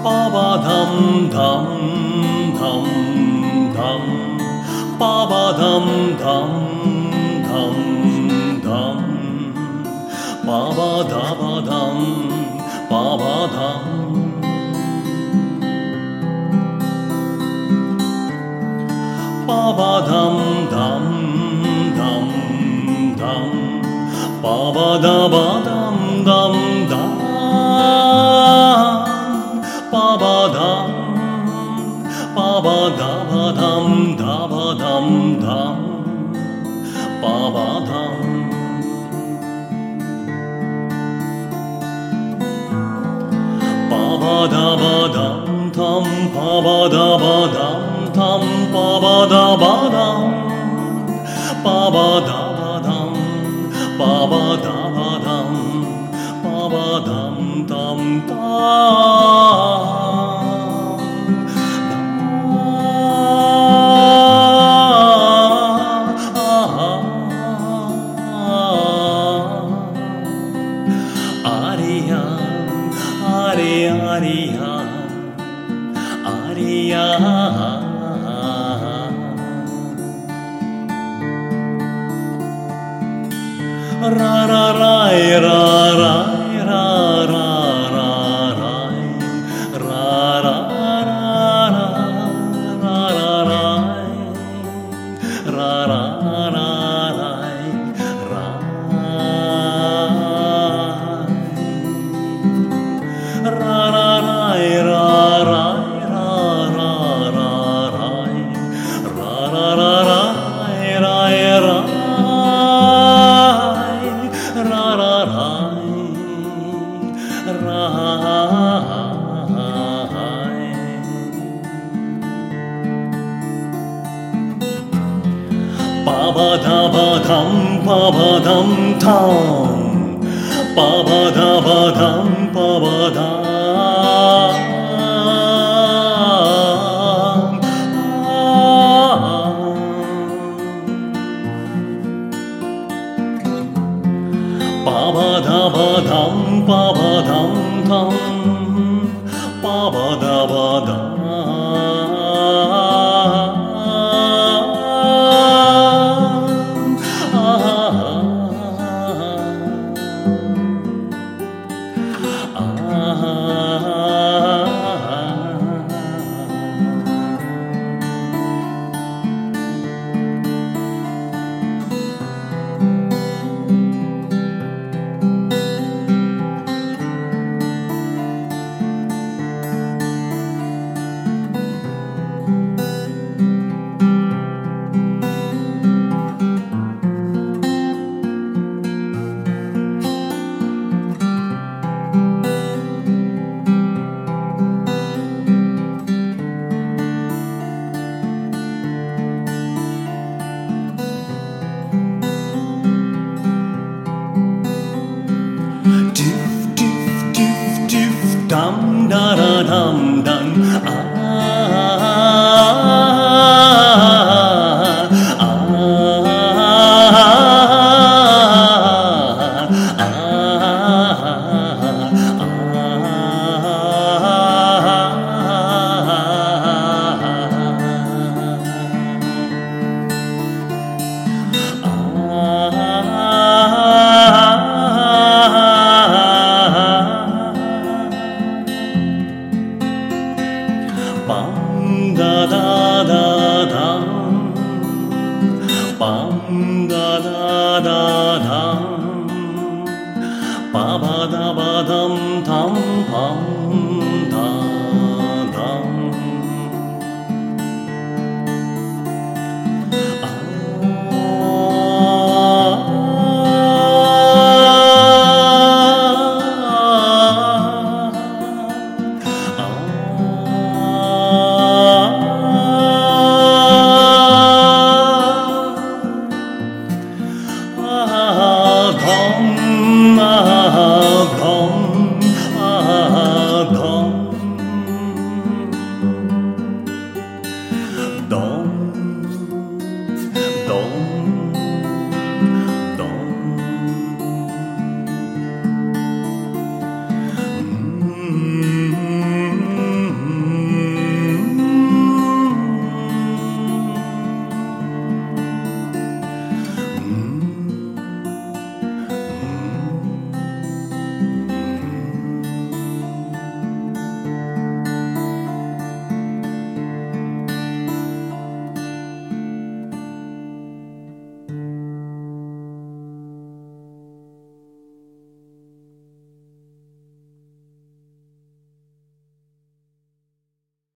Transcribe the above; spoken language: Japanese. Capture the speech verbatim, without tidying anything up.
パバダンダンダンダンパバダンダンダンダンパバダバダンパバダンパバダンダンダンダンパバダバダンダンダンパバダンパバダバダンダバダンダンパバダンパバダバダンタンパバダバダンタンパバダバダンパバダバダンパバダバダンパバダンタンタンアリアアリアリアアリアララライラライラララライララララララライラララライラララライラライラララライラララライライラパバダバダンパバダンタンパバダバダンパバダンパバダバダンパバダンタンパバダバダンダンダラダンダンああパンダダダダンパンダダダ